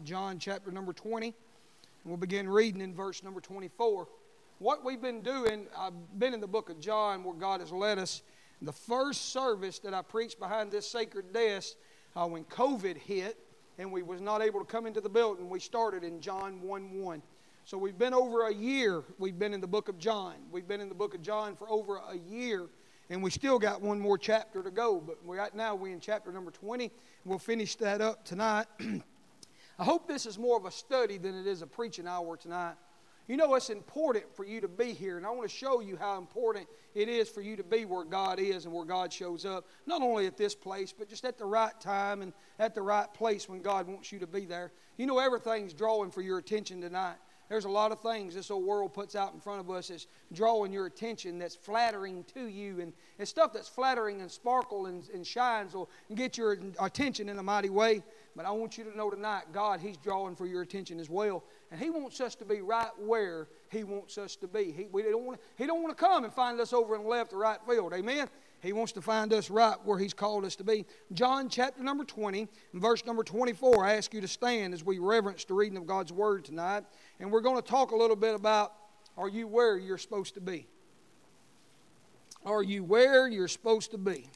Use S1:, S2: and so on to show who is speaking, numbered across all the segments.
S1: John chapter number 20. And we'll begin reading in verse number 24. What we've been doing, I've been in the book of John where God has led us. The first service that I preached behind this sacred desk when COVID hit and we was not able to come into the building, we started in John 1:1. So we've been over a year, we've been in the book of John. We've been in the book of John for over a year, and we still got one more chapter to go. But right now we're in chapter number 20. We'll finish that up tonight. I hope this is more of a study than it is a preaching hour tonight. You know, it's important for you to be here, and I want to show you how important it is for you to be where God is and where God shows up. Not only at this place, but just at the right time and at the right place when God wants you to be there. You know, everything's drawing for your attention tonight. There's a lot of things this old world puts out in front of us that's drawing your attention, that's flattering to you. And it's stuff that's flattering and sparkle and shines will get your attention in a mighty way. But I want you to know tonight, God, He's drawing for your attention as well. And He wants us to be right where He wants us to be. He don't want to come and find us over in the left or right field. Amen? He wants to find us right where He's called us to be. John chapter number 20, verse number 24. I ask you to stand as we reverence the reading of God's Word tonight. And we're going to talk a little bit about, are you where you're supposed to be? Are you where you're supposed to be?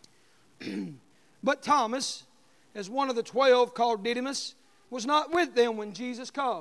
S1: But Thomas, as one of the 12 called Didymus, was not with them when Jesus came.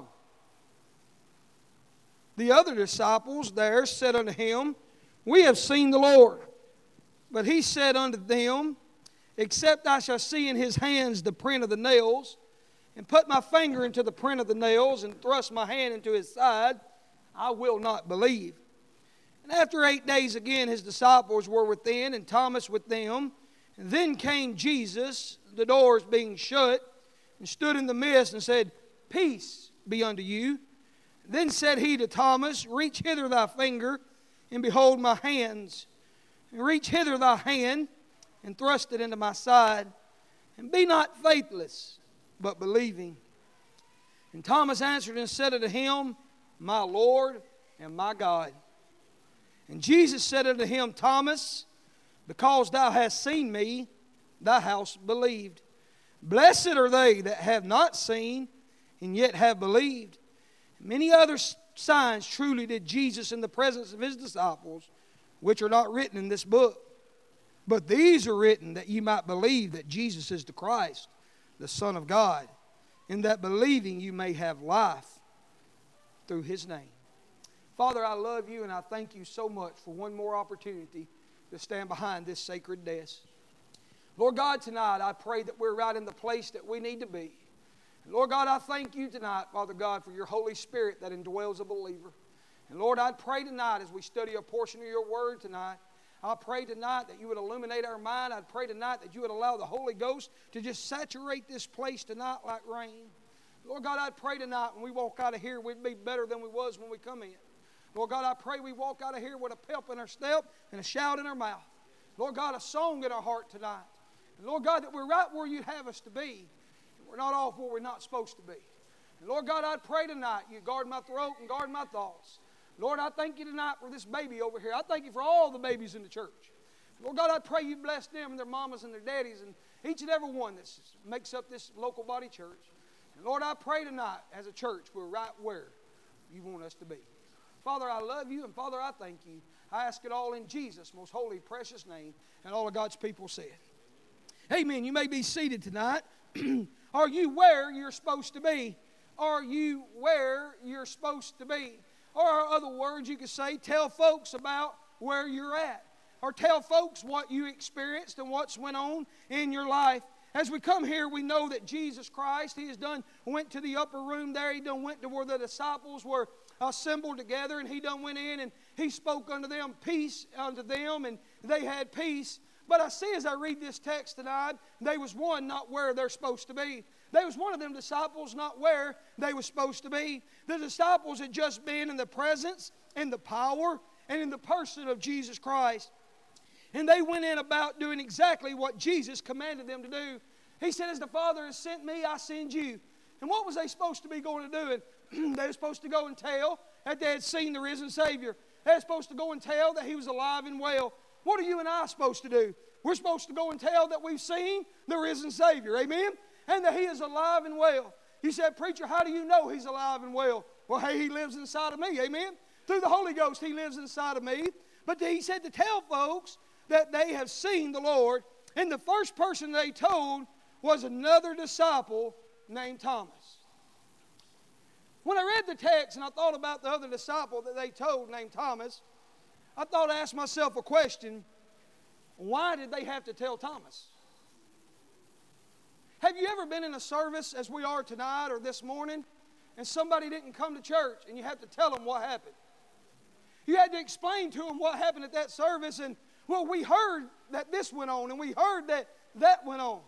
S1: The other disciples there said unto him, We have seen the Lord. But he said unto them, Except I shall see in his hands the print of the nails, and put my finger into the print of the nails, and thrust my hand into his side, I will not believe. And after 8 days again his disciples were within, and Thomas with them. And then came Jesus, the doors being shut, and stood in the midst, and said, Peace be unto you. Then said he to Thomas, Reach hither thy finger, and behold my hands. And reach hither thy hand, and thrust it into my side. And be not faithless, but believing. And Thomas answered and said unto him, My Lord and my God. And Jesus said unto him, Thomas, because thou hast seen me, thou hast believed. Blessed are they that have not seen, and yet have believed. Many other signs truly did Jesus in the presence of his disciples, which are not written in this book. But these are written that ye might believe that Jesus is the Christ, the Son of God, and that believing you may have life through his name. Father, I love you and I thank you so much for one more opportunity to stand behind this sacred desk. Lord God, tonight I pray that we're right in the place that we need to be. And Lord God, I thank you tonight, Father God, for your Holy Spirit that indwells a believer. And Lord, I pray tonight as we study a portion of your word tonight, I pray tonight that you would illuminate our mind. I pray tonight that you would allow the Holy Ghost to just saturate this place tonight like rain. Lord God, I pray tonight when we walk out of here, we'd be better than we was when we come in. Lord God, I pray we walk out of here with a pep in our step and a shout in our mouth. Lord God, a song in our heart tonight. And Lord God, that we're right where you'd have us to be. And we're not off where we're not supposed to be. And Lord God, I pray tonight you guard my throat and guard my thoughts. Lord, I thank you tonight for this baby over here. I thank you for all the babies in the church. Lord God, I pray you bless them and their mamas and their daddies and each and every one that makes up this local body church. And Lord, I pray tonight as a church we're right where you want us to be. Father, I love you, and Father, I thank you. I ask it all in Jesus' most holy, precious name, and all of God's people said. Amen. You may be seated tonight. Are you where you're supposed to be? Are you where you're supposed to be? Or other words you could say, tell folks about where you're at. Or tell folks what you experienced and what's went on in your life. As we come here, we know that Jesus Christ, He has went to the upper room there. He went to where the disciples were assembled together, and He went in and He spoke unto them, peace unto them, and they had peace. But I see as I read this text tonight, they was one not where they're supposed to be. They was one of them disciples not where they was supposed to be. The disciples had just been in the presence, in the power, and in the person of Jesus Christ. And they went in about doing exactly what Jesus commanded them to do. He said, as the Father has sent me, I send you. And what was they supposed to be going to do? They were supposed to go and tell that they had seen the risen Savior. They were supposed to go and tell that He was alive and well. What are you and I supposed to do? We're supposed to go and tell that we've seen the risen Savior. Amen? And that He is alive and well. You said, preacher, how do you know he's alive and well? Well, hey, he lives inside of me, amen? Through the Holy Ghost, he lives inside of me. But he said to tell folks that they have seen the Lord. And the first person they told was another disciple named Thomas. When I read the text and I thought about the other disciple that they told named Thomas, I thought I asked myself a question. Why did they have to tell Thomas? Have you ever been in a service as we are tonight or this morning and somebody didn't come to church and you had to tell them what happened? You had to explain to them what happened at that service, and well, we heard that this went on and we heard that that went on.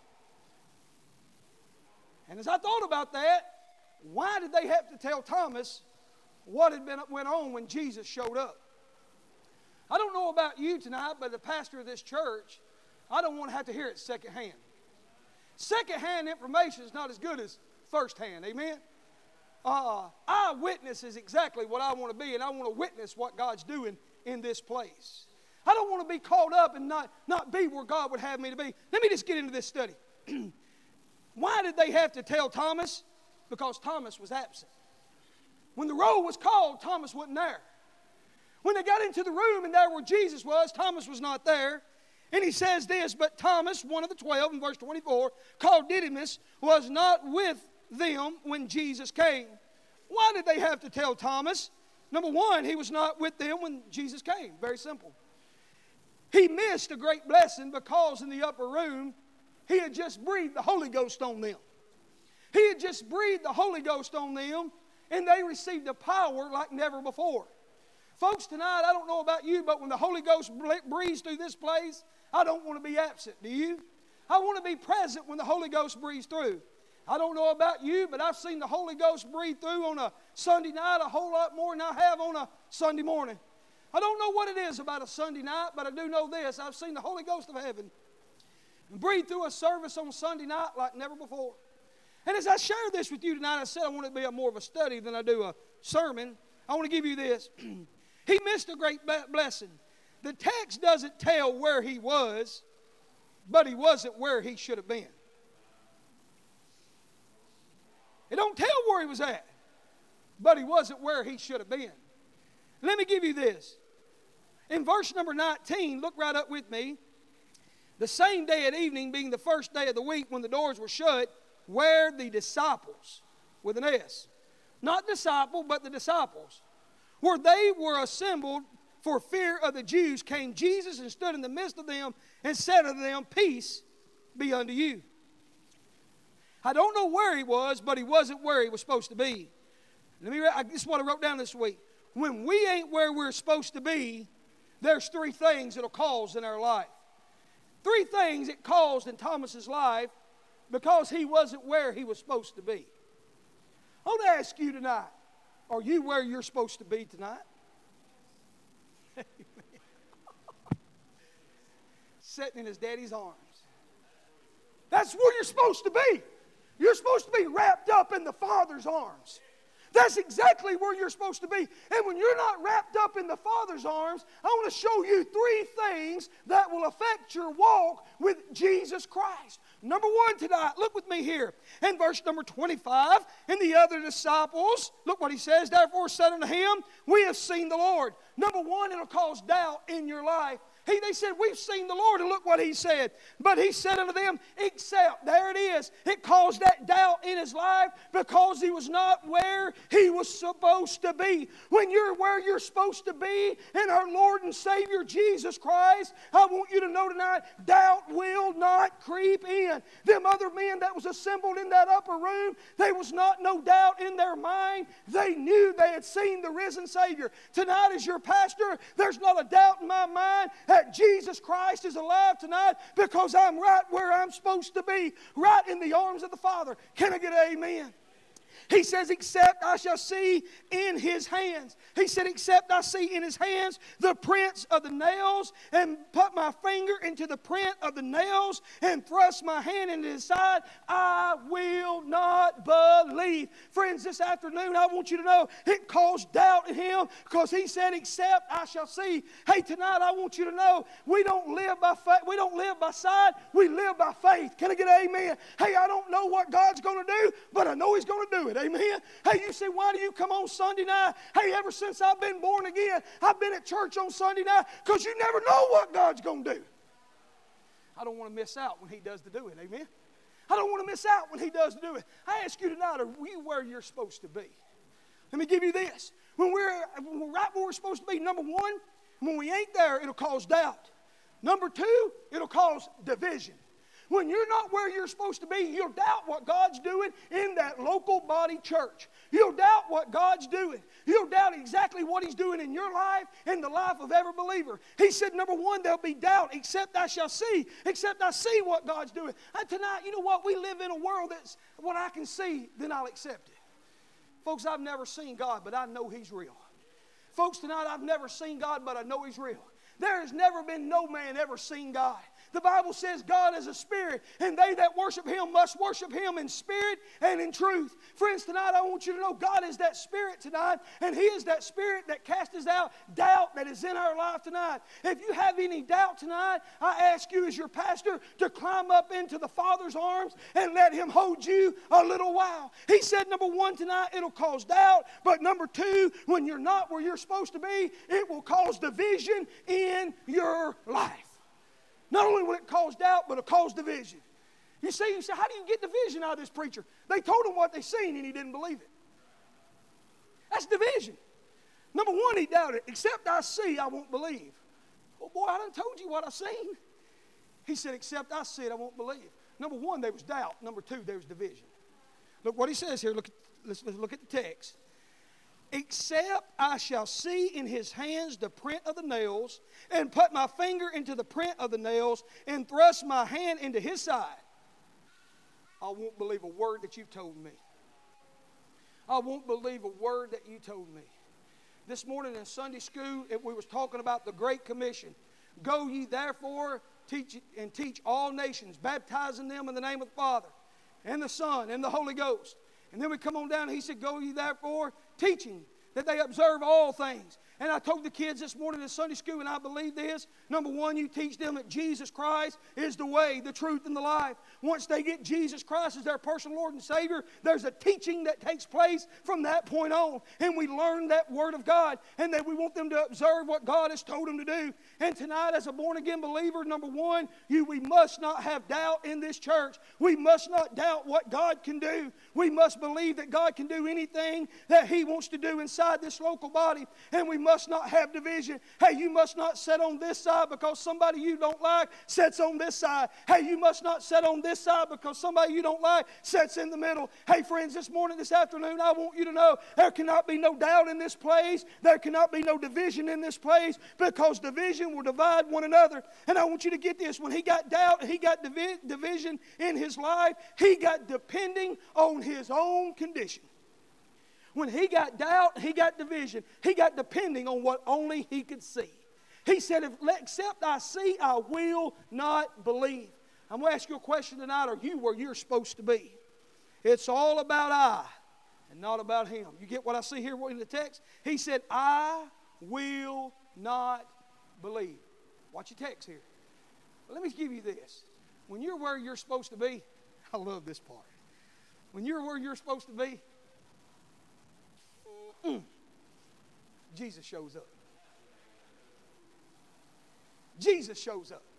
S1: And as I thought about that, why did they have to tell Thomas what went on when Jesus showed up? I don't know about you tonight, but the pastor of this church, I don't want to have to hear it secondhand. Secondhand information is not as good as firsthand, amen? Eyewitness is exactly what I want to be, and I want to witness what God's doing in this place. I don't want to be caught up and not be where God would have me to be. Let me just get into this study. Why did they have to tell Thomas? Because Thomas was absent. When the roll was called, Thomas wasn't there. When they got into the room and there where Jesus was, Thomas was not there. And he says this, but Thomas, one of the 12, in verse 24, called Didymus, was not with them when Jesus came. Why did they have to tell Thomas? Number one, he was not with them when Jesus came. Very simple. He missed a great blessing because in the upper room, he had just breathed the Holy Ghost on them. He had just breathed the Holy Ghost on them, and they received a power like never before. Folks, tonight, I don't know about you, but when the Holy Ghost breathes through this place, I don't want to be absent. Do you? I want to be present when the Holy Ghost breathes through. I don't know about you, but I've seen the Holy Ghost breathe through on a Sunday night a whole lot more than I have on a Sunday morning. I don't know what it is about a Sunday night, but I do know this. I've seen the Holy Ghost of heaven breathe through a service on Sunday night like never before. And as I share this with you tonight, I said I want it to be more of a study than I do a sermon. I want to give you this. He missed a great blessing. The text doesn't tell where he was, but he wasn't where he should have been. It don't tell where he was at, but he wasn't where he should have been. Let me give you this. In verse number 19, look right up with me. The same day at evening, being the first day of the week, when the doors were shut, where the disciples, with an S, not disciple, but the disciples, where they were assembled for fear of the Jews, came Jesus and stood in the midst of them and said unto them, peace be unto you. I don't know where he was, but he wasn't where he was supposed to be. This is what I wrote down this week. When we ain't where we're supposed to be, there's three things that'll cause in our life. Three things it caused in Thomas's life because he wasn't where he was supposed to be. I want to ask you tonight, are you where you're supposed to be tonight? Sitting in his daddy's arms. That's where you're supposed to be. You're supposed to be wrapped up in the Father's arms. That's exactly where you're supposed to be. And when you're not wrapped up in the Father's arms, I want to show you three things that will affect your walk with Jesus Christ. Number one tonight, look with me here. In verse number 25, and the other disciples, look what he says, therefore said unto him, we have seen the Lord. Number one, it'll cause doubt in your life. They said, we've seen the Lord, and look what he said. But he said unto them, except, there it is. It caused that doubt in his life because he was not where he was supposed to be. When you're where you're supposed to be in our Lord and Savior Jesus Christ, I want you to know tonight, doubt will not creep in. Them other men that was assembled in that upper room, there was not no doubt in their mind. They knew they had seen the risen Savior. Tonight as your pastor, there's not a doubt in my mind that Jesus Christ is alive tonight because I'm right where I'm supposed to be, right in the arms of the Father. Can I get an amen? He says, except I shall see in his hands. He said, except I see in his hands the prints of the nails, and put my finger into the print of the nails, and thrust my hand into his side, I will not believe. Friends, this afternoon I want you to know it caused doubt in him, because he said, except I shall see. Hey, tonight I want you to know we don't live by faith, we don't live by sight, we live by faith. Can I get an amen? Hey, I don't know what God's going to do, but I know he's going to do it. Amen. Hey, you say, why do you come on Sunday night? Hey, ever since I've been born again, I've been at church on Sunday night, because you never know what God's going to do. I don't want to miss out when he does to do it. Amen. I don't want to miss out when he does to do it. I ask you tonight, are you where you're supposed to be? Let me give you this. When we're right where we're supposed to be, number one, when we ain't there, it'll cause doubt. Number two, it'll cause division. When you're not where you're supposed to be, you'll doubt what God's doing in that local body church. You'll doubt what God's doing. You'll doubt exactly what he's doing in your life and the life of every believer. He said, number one, there'll be doubt, except I shall see. Except I see what God's doing. And tonight, you know what? We live in a world that's what I can see, then I'll accept it. Folks, I've never seen God, but I know he's real. Folks, tonight, I've never seen God, but I know he's real. There has never been no man ever seen God. The Bible says God is a spirit, and they that worship him must worship him in spirit and in truth. Friends, tonight I want you to know God is that spirit tonight, and he is that spirit that casts out doubt that is in our life tonight. If you have any doubt tonight, I ask you as your pastor to climb up into the Father's arms and let him hold you a little while. He said, number one, tonight it'll cause doubt, but number two, when you're not where you're supposed to be, it will cause division in your life. Not only will it cause doubt, but it'll cause division. You say, how do you get division out of this preacher? They told him what they seen and he didn't believe it. That's division. Number one, he doubted. Except I see, I won't believe. Well, boy, I done told you what I seen. He said, except I see it, I won't believe. Number one, there was doubt. Number two, there was division. Look what he says here. Let's look at the text. Except I shall see in his hands the print of the nails, and put my finger into the print of the nails, and thrust my hand into his side, I won't believe a word that you've told me. I won't believe a word that you told me. This morning in Sunday school, we was talking about the Great Commission. Go ye therefore, teach all nations, baptizing them in the name of the Father, and the Son, and the Holy Ghost. And then we come on down and he said, go ye therefore, teaching that they observe all things. And I told the kids this morning in Sunday school, and I believe this. Number one, you teach them that Jesus Christ is the way, the truth, and the life. Once they get Jesus Christ as their personal Lord and Savior, there's a teaching that takes place from that point on. And we learn that Word of God, and that we want them to observe what God has told them to do. And tonight, as a born-again believer, number one, we must not have doubt in this church. We must not doubt what God can do. We must believe that God can do anything that he wants to do inside this local body. And we must not have division. Hey, you must not sit on this side because somebody you don't like sits on this side. Hey, you must not sit on this side because somebody you don't like sits in the middle. Hey, friends, this morning, this afternoon, I want you to know there cannot be no doubt in this place. There cannot be no division in this place, because division will divide one another. And I want you to get this. When he got doubt, he got division in his life, he got depending on his own condition. When he got doubt, he got division. He got depending on what only he could see. He said, except I see, I will not believe. I'm going to ask you a question tonight. Are you where you're supposed to be? It's all about I and not about him. You get what I see here in the text? He said, I will not believe. Watch your text here. Let me give you this. When you're where you're supposed to be, I love this part. When you're where you're supposed to be, Jesus shows up. Jesus shows up.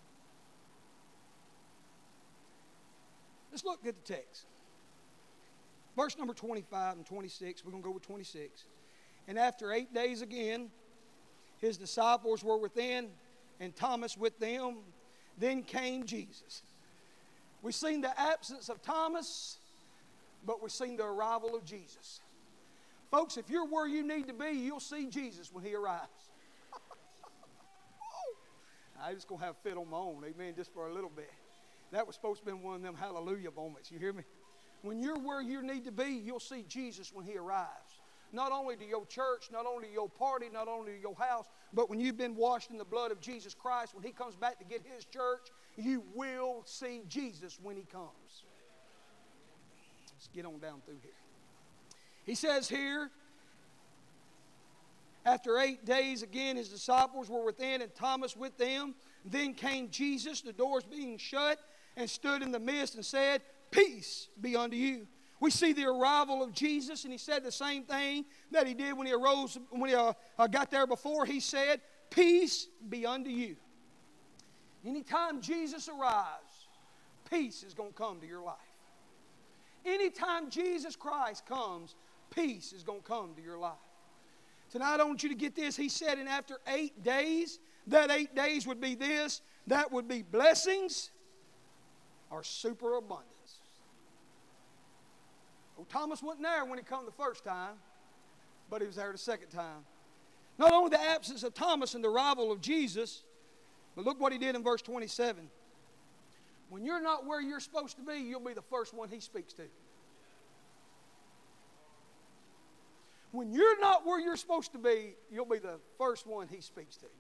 S1: Let's look at the text. Verse number 25 and 26. We're going to go with 26. And after 8 days again, his disciples were within, and Thomas with them. Then came Jesus. We've seen the absence of Thomas, but we've seen the arrival of Jesus. Folks, if you're where you need to be, you'll see Jesus when he arrives. I'm just going to have a fit on my own, amen, just for a little bit. That was supposed to be one of them hallelujah moments, you hear me? When you're where you need to be, you'll see Jesus when He arrives. Not only to your church, not only to your party, not only to your house, but when you've been washed in the blood of Jesus Christ, when He comes back to get His church, you will see Jesus when He comes. Let's get on down through here. He says here, after 8 days, again, His disciples were within and Thomas with them. Then came Jesus, the doors being shut, and stood in the midst and said, "Peace be unto you." We see the arrival of Jesus, and He said the same thing that He did when He arose, when He got there before. He said, "Peace be unto you." Anytime Jesus arrives, peace is going to come to your life. Anytime Jesus Christ comes, peace is going to come to your life. Tonight I want you to get this. He said, and after 8 days, that 8 days would be this, that would be blessings or superabundance. Well, Thomas wasn't there when He come the first time, but He was there the second time. Not only the absence of Thomas and the arrival of Jesus, but look what He did in verse 27. When you're not where you're supposed to be, you'll be the first one He speaks to. When you're not where you're supposed to be, you'll be the first one He speaks to.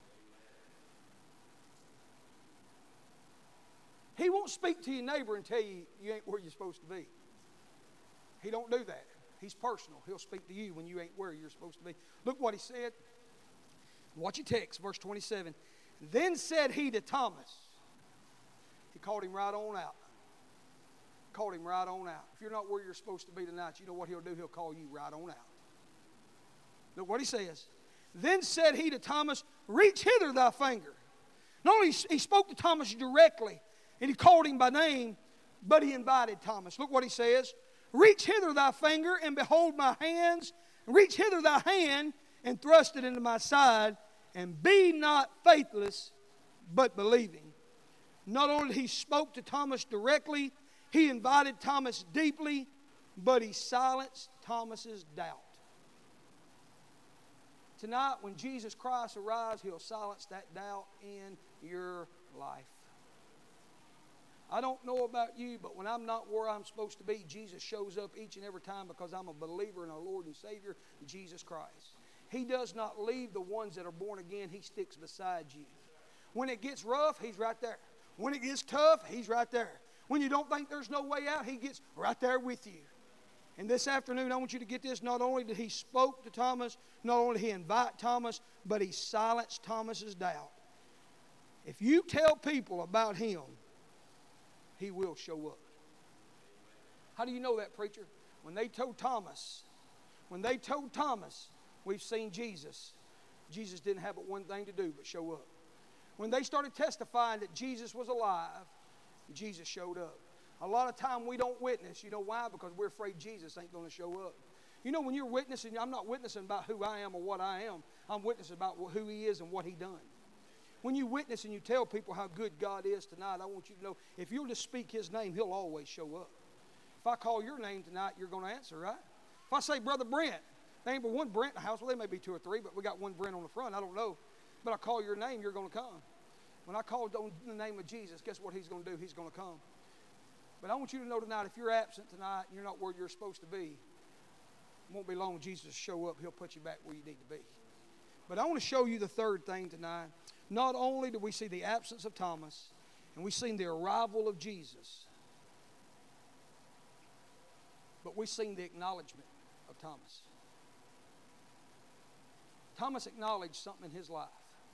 S1: He won't speak to your neighbor and tell you you ain't where you're supposed to be. He don't do that. He's personal. He'll speak to you when you ain't where you're supposed to be. Look what He said. Watch your text, verse 27. Then said He to Thomas. He called him right on out. Called him right on out. If you're not where you're supposed to be tonight, you know what He'll do? He'll call you right on out. Look what He says. Then said He to Thomas, "Reach hither thy finger." Not only He spoke to Thomas directly, and He called him by name, but He invited Thomas. Look what He says. "Reach hither thy finger, and behold my hands. Reach hither thy hand, and thrust it into my side, and be not faithless, but believing." Not only He spoke to Thomas directly, He invited Thomas deeply, but He silenced Thomas's doubt. Tonight, when Jesus Christ arrives, He'll silence that doubt in your life. I don't know about you, but when I'm not where I'm supposed to be, Jesus shows up each and every time because I'm a believer in our Lord and Savior, Jesus Christ. He does not leave the ones that are born again. He sticks beside you. When it gets rough, He's right there. When it gets tough, He's right there. When you don't think there's no way out, He gets right there with you. And this afternoon, I want you to get this. Not only did He spoke to Thomas, not only did He invite Thomas, but He silenced Thomas's doubt. If you tell people about Him, He will show up. How do you know that, preacher? When they told Thomas, we've seen Jesus, Jesus didn't have but one thing to do but show up. When they started testifying that Jesus was alive, Jesus showed up. A lot of time we don't witness. You know why? Because we're afraid Jesus ain't going to show up. You know, when you're witnessing, I'm not witnessing about who I am or what I am. I'm witnessing about who He is and what He done. When you witness and you tell people how good God is tonight, I want you to know, if you'll just speak His name, He'll always show up. If I call your name tonight, you're going to answer, right? If I say, Brother Brent, there ain't but one Brent in the house. Well, there may be two or three, but we got one Brent on the front. I don't know. But I call your name, you're going to come. When I call on the name of Jesus, guess what He's going to do? He's going to come. But I want you to know tonight, if you're absent tonight and you're not where you're supposed to be, it won't be long when Jesus will show up. He'll put you back where you need to be. But I want to show you the third thing tonight. Not only do we see the absence of Thomas, and we've seen the arrival of Jesus, but we've seen the acknowledgement of Thomas. Thomas acknowledged something in his life.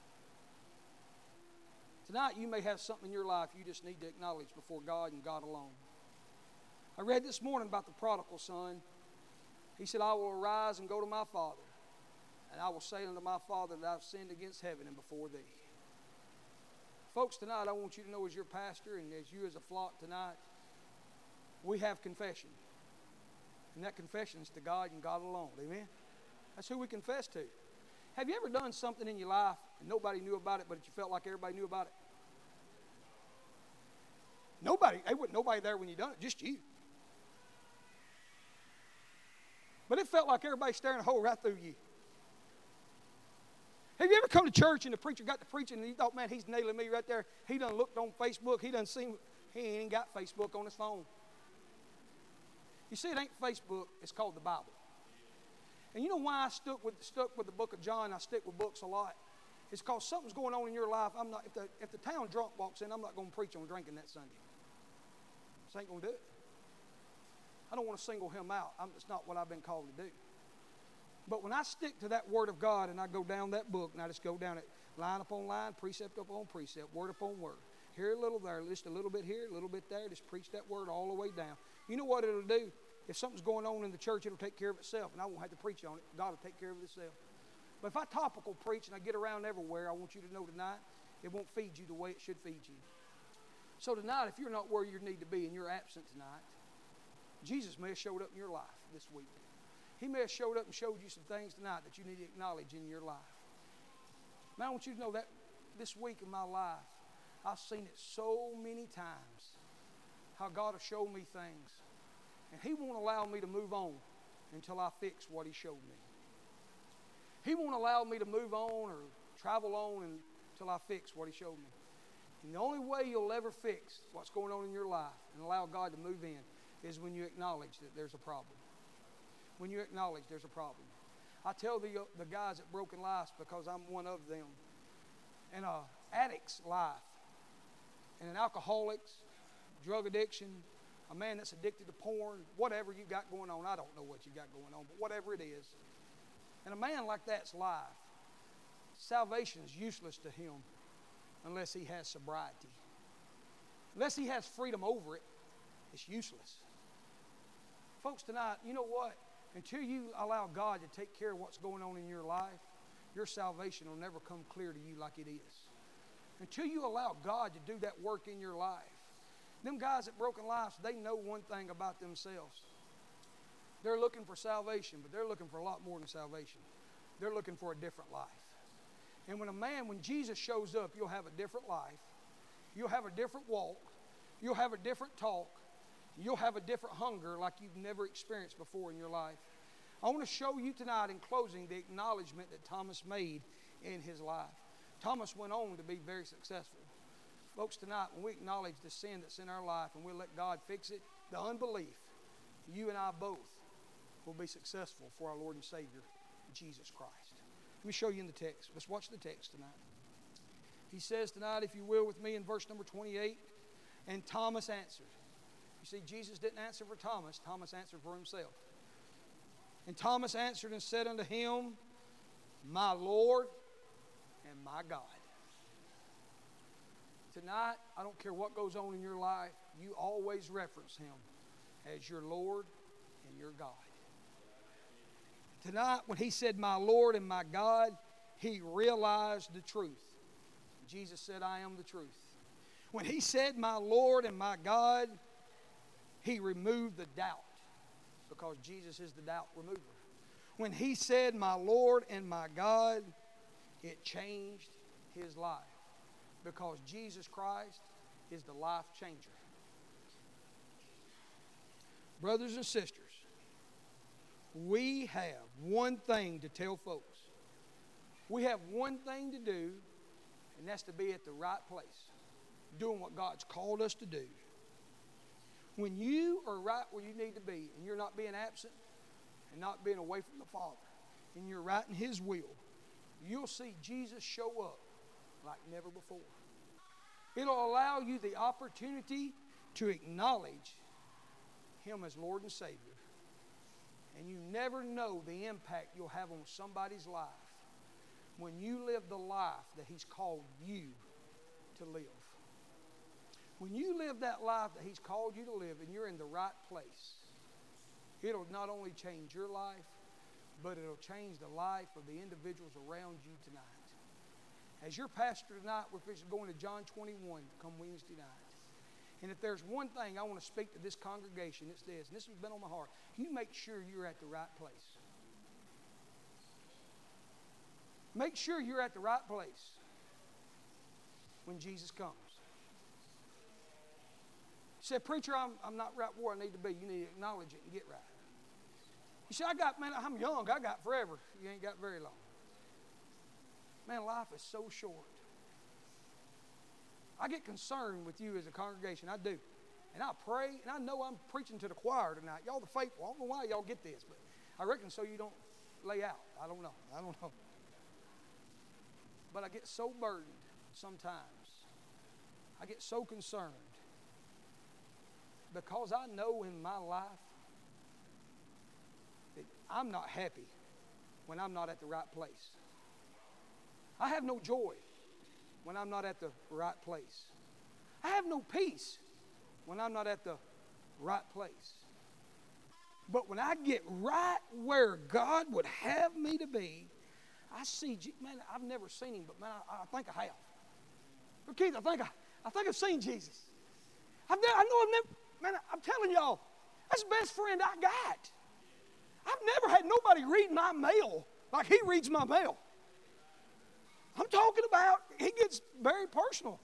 S1: Tonight you may have something in your life you just need to acknowledge before God and God alone. I read this morning about the prodigal son. He said, "I will arise and go to my father, and I will say unto my father that I've sinned against heaven and before thee." Folks, tonight I want you to know, as your pastor and as you as a flock tonight, we have confession. And that confession is to God and God alone. Amen? That's who we confess to. Have you ever done something in your life and nobody knew about it, but you felt like everybody knew about it? There wasn't nobody there when you done it, just you. But it felt like everybody staring a hole right through you. Have you ever come to church and the preacher got to preaching and you thought, man, he's nailing me right there. He done looked on Facebook. He done seen, he ain't got Facebook on his phone. You see, it ain't Facebook, it's called the Bible. And you know why I stuck with the book of John? I stick with books a lot. It's because something's going on in your life. If the town drunk walks in, I'm not going to preach on drinking that Sunday. This ain't going to do it. I don't want to single him out. It's not what I've been called to do. But when I stick to that Word of God and I go down that book and I just go down it line upon line, precept upon precept, word upon word. Here a little, there, just a little bit here, a little bit there. Just preach that word all the way down. You know what it'll do? If something's going on in the church, it'll take care of itself, and I won't have to preach on it. God will take care of it itself. But if I topical preach and I get around everywhere, I want you to know tonight, it won't feed you the way it should feed you. So tonight, if you're not where you need to be and you're absent tonight, Jesus may have showed up in your life this week. He may have showed up and showed you some things tonight that you need to acknowledge in your life. Man, I want you to know that this week in my life, I've seen it so many times, how God has shown me things. And He won't allow me to move on until I fix what He showed me. He won't allow me to move on or travel on until I fix what He showed me. And the only way you'll ever fix what's going on in your life and allow God to move in is when you acknowledge that there's a problem. When you acknowledge there's a problem. I tell the guys at Broken Lives, because I'm one of them, in an addict's life, in an alcoholic's, drug addiction, a man that's addicted to porn, whatever you got going on, I don't know what you got going on, but whatever it is, and a man like that's life, salvation is useless to him unless he has sobriety. Unless he has freedom over it, it's useless. Folks, tonight, you know what? Until you allow God to take care of what's going on in your life, your salvation will never come clear to you like it is. Until you allow God to do that work in your life. Them guys at Broken Lives, they know one thing about themselves. They're looking for salvation, but they're looking for a lot more than salvation. They're looking for a different life. And when Jesus shows up, you'll have a different life. You'll have a different walk. You'll have a different talk. You'll have a different hunger like you've never experienced before in your life. I want to show you tonight in closing the acknowledgement that Thomas made in his life. Thomas went on to be very successful. Folks, tonight, when we acknowledge the sin that's in our life and we let God fix it, the unbelief, you and I both will be successful for our Lord and Savior, Jesus Christ. Let me show you in the text. Let's watch the text tonight. He says tonight, if you will, with me in verse number 28, and Thomas answered. You see, Jesus didn't answer for Thomas. Thomas answered for himself. And Thomas answered and said unto him, my Lord and my God. Tonight, I don't care what goes on in your life, you always reference Him as your Lord and your God. Tonight, when he said, my Lord and my God, he realized the truth. Jesus said, I am the truth. When he said, my Lord and my God, he removed the doubt, because Jesus is the doubt remover. When he said, my Lord and my God, it changed his life, because Jesus Christ is the life changer. Brothers and sisters, we have one thing to tell folks. We have one thing to do, and that's to be at the right place, doing what God's called us to do. When you are right where you need to be, and you're not being absent and not being away from the Father, and you're right in His will, you'll see Jesus show up like never before. It'll allow you the opportunity to acknowledge Him as Lord and Savior. And you never know the impact you'll have on somebody's life when you live the life that He's called you to live. When you live that life that He's called you to live and you're in the right place, it'll not only change your life, but it'll change the life of the individuals around you tonight. As your pastor tonight, we're going to John 21 come Wednesday night. And if there's one thing I want to speak to this congregation, it's this. And this has been on my heart. You make sure you're at the right place. Make sure you're at the right place when Jesus comes. You say, preacher, I'm not right where I need to be. You need to acknowledge it and get right. You say, I'm young. I got forever. You ain't got very long. Man, life is so short. I get concerned with you as a congregation. I do. And I pray, and I know I'm preaching to the choir tonight. Y'all the faithful. I don't know why y'all get this, but I reckon so you don't lay out. I don't know. But I get so burdened sometimes. I get so concerned because I know in my life that I'm not happy when I'm not at the right place. I have no joy when I'm not at the right place. I have no peace when I'm not at the right place. But when I get right where God would have me to be, I see, man, I've never seen him, but man, I think I have. But Keith, I think I've seen Jesus. I'm telling y'all, that's the best friend I got. I've never had nobody read my mail like he reads my mail. I'm talking about, he gets very personal.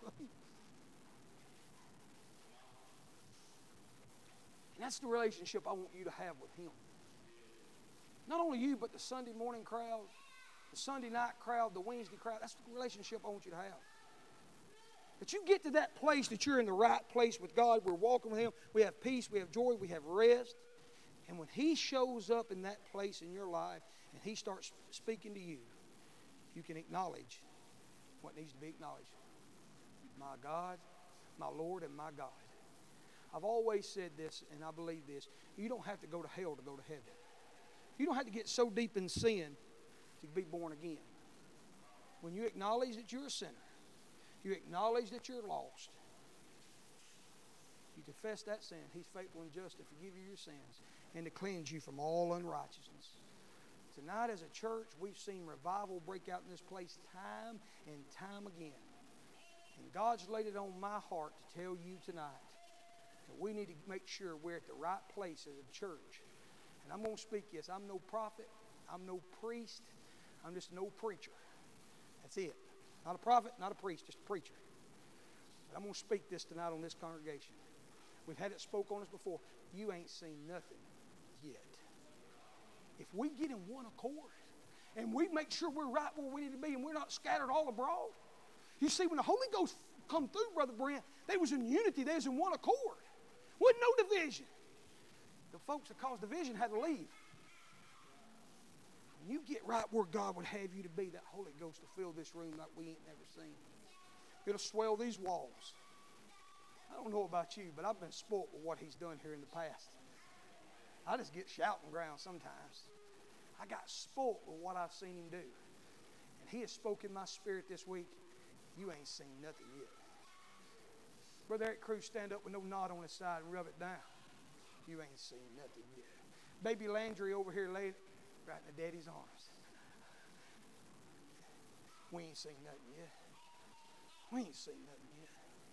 S1: And that's the relationship I want you to have with him. Not only you, but the Sunday morning crowd, the Sunday night crowd, the Wednesday crowd. That's the relationship I want you to have. That you get to that place that you're in the right place with God. We're walking with him. We have peace. We have joy. We have rest. And when he shows up in that place in your life and he starts speaking to you, you can acknowledge what needs to be acknowledged. My God, my Lord, and my God. I've always said this, and I believe this. You don't have to go to hell to go to heaven. You don't have to get so deep in sin to be born again. When you acknowledge that you're a sinner, you acknowledge that you're lost, you confess that sin, he's faithful and just to forgive you your sins and to cleanse you from all unrighteousness. Tonight as a church, we've seen revival break out in this place time and time again. And God's laid it on my heart to tell you tonight that we need to make sure we're at the right place as a church. And I'm going to speak this. I'm no prophet. I'm no priest. I'm just no preacher. That's it. Not a prophet, not a priest, just a preacher. But I'm going to speak this tonight on this congregation. We've had it spoke on us before. You ain't seen nothing yet. If we get in one accord and we make sure we're right where we need to be and we're not scattered all abroad. You see, when the Holy Ghost come through, Brother Brent, they was in unity. They was in one accord. Wasn't no division. The folks that caused division had to leave. When you get right where God would have you to be, that Holy Ghost will fill this room like we ain't never seen. It'll swell these walls. I don't know about you, but I've been spoiled with what he's done here in the past. I just get shouting ground sometimes. I got spoiled with what I've seen him do. And he has spoken my spirit this week. You ain't seen nothing yet. Brother Eric Cruz stand up with no knot on his side and rub it down. You ain't seen nothing yet. Baby Landry over here laid right in the daddy's arms. We ain't seen nothing yet. We ain't seen nothing yet.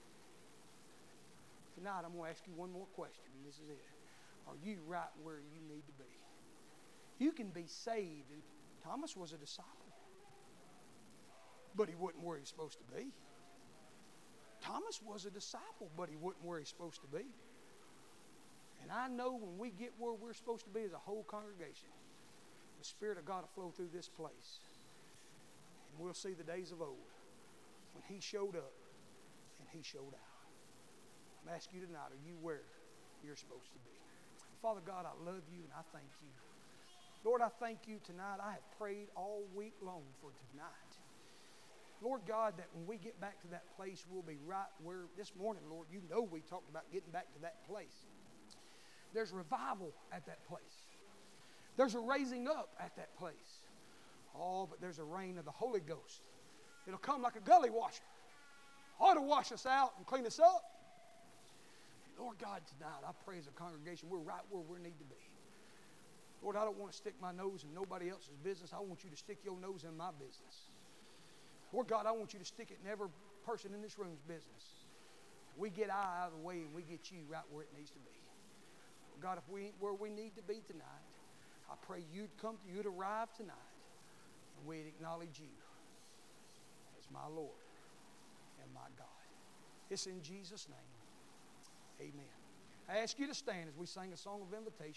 S1: Tonight I'm going to ask you one more question, and this is it. Are you right where you need to be? You can be saved. And Thomas was a disciple, but he wasn't where he's supposed to be. Thomas was a disciple, but he wasn't where he's supposed to be. And I know when we get where we're supposed to be as a whole congregation, the Spirit of God will flow through this place. And we'll see the days of old when he showed up and he showed out. I'm asking you tonight, are you where you're supposed to be? Father God, I love you and I thank you. Lord, I thank you tonight. I have prayed all week long for tonight. Lord God, that when we get back to that place, we'll be right where this morning, Lord, you know we talked about getting back to that place. There's revival at that place. There's a raising up at that place. Oh, but there's a rain of the Holy Ghost. It'll come like a gully washer. Ought to wash us out and clean us up. Lord God, tonight, I pray as a congregation, we're right where we need to be. Lord, I don't want to stick my nose in nobody else's business. I want you to stick your nose in my business. Lord God, I want you to stick it in every person in this room's business. We get I out of the way and we get you right where it needs to be. God, if we ain't where we need to be tonight, I pray you'd arrive tonight and we'd acknowledge you as my Lord and my God. It's in Jesus' name. Amen. I ask you to stand as we sing a song of invitation.